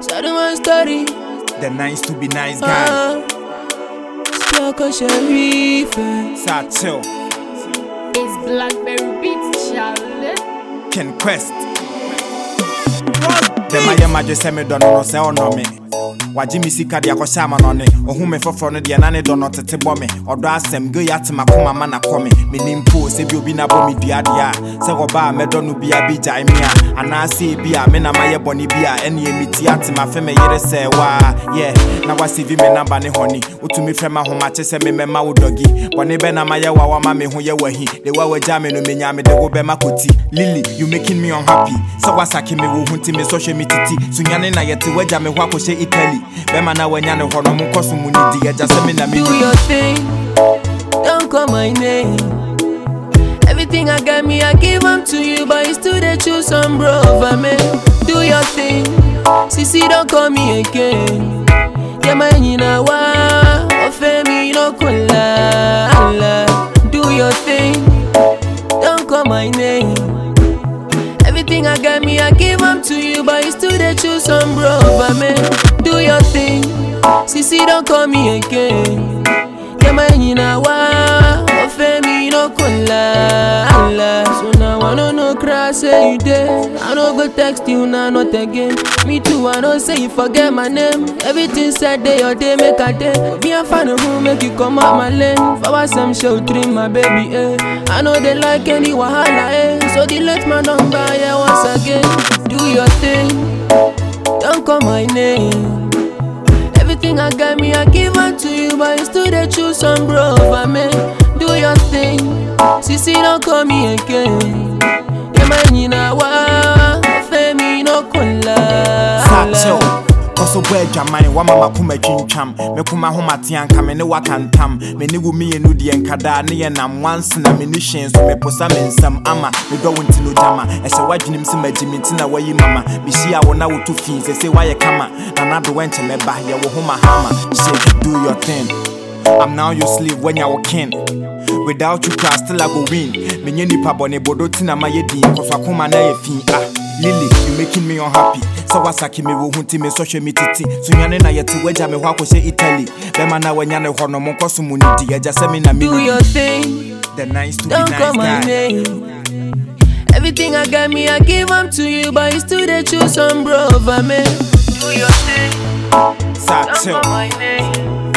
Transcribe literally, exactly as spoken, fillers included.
Tell them my story. The nice to be nice guy. Skaka Sharif. Satchel. It's Blackberry Beats, Charlie. Ken Quest. The Maya Majo Semi Dono say on me. Wajimi sika dia kwashama no ne ohume foforo no de na ne do no tete bo me odo asem go yat makoma ma na kome me nimpo se bi obi na bo me dua dia se go ba me do no bia bi jai me a ana se bi a me na maye boni bi a ene emiti at ma fe me yere se wa yeah na wasi vi me number ne honi utumi fe ma homa che se me me ma wodogi boni be na maye wa wa ma me ho ye wahi de wa waja me no me nya me de go be makoti Lily you making me unhappy so wasaki me wo hunti me social media sunyane na yete waja me ho akose Italy Bema na wenya ne hono mu koso mu ni di eja se me na me do your thing, don't call my name. Everything I got me, I give them to you, but you still they choose some bro over me. Do your thing, Sisi don't call me again. Yeah man you know wa, ofe me no kola. Do your thing, don't call my name. Everything I got me, I give them to you, but you still they choose some bro over me. Do your thing, Sisi don't call me again. Yeah man you know wa, ofe me no kola. So now I don't know cry say you there. I don't go text you now not again. Me too I don't say you forget my name. Everything said day or day make a day. Be a fan of who make you come out my lane. For some show dream my baby eh. I know they like any wahala eh. So delete my number yeah once again. Do your thing, don't call my name. Everything I got me, I give it to you, but you still they choose some bro over me. Do your thing, Sisi don't call me again. Yeah man you know wa, femi no kola. Satchel. Koso boy jamai wa mama kuma twintwam me kuma ho mateanka me ne wakantam me ne wu me enu de enkada ne ye nam once na me ni hyen so me posa me nsam ama me do wonti no jama e se wadwenim se magimi nti na wayi mama me hia wo na wo to fin se se waye kama na na do wenche me ba ye wo ho mahama shit do your thing I'm now your slave when you're king without you class still I go win me nye nipa bone bodo tina maye din koso akoma na ye fin ah Lily, you making me unhappy. So wasaki me wo hunti me social media titi. So nyane na yeti weja me hwa kose Italy. Bema na wenyane hono mo koso mu ni di eja se me na me. Do your thing. The nice to don't be nice call my guy. name. Everything I got me, I give them to you, but you still they choose some bro over me. Do your thing. Satchel. Don't call my name.